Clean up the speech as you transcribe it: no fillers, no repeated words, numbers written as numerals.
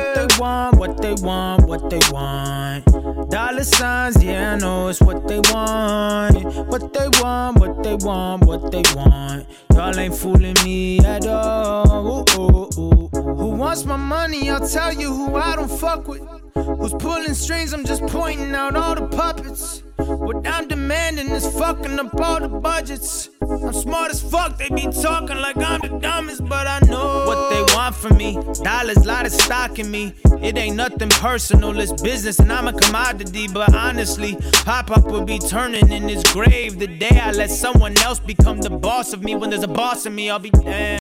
What they want, what they want, what they want. Dollar signs, yeah, I know it's what they want. What they want, what they want, what they want. Y'all ain't fooling me at all. Ooh, ooh, ooh. Who wants my money? I'll tell you who I don't fuck with. Who's pulling strings? I'm just pointing out all the puppets. What I'm demanding is fucking up all the budgets. I'm smart as fuck, they be talking like I'm the dumbest, but I know what they want from me. Dollars, lot of stock in me. It ain't nothing personal, it's business and I'm a commodity. But honestly, Pop-Up will be turning in his grave the day I let someone else become the boss of me. When there's a boss in me, I'll be damned.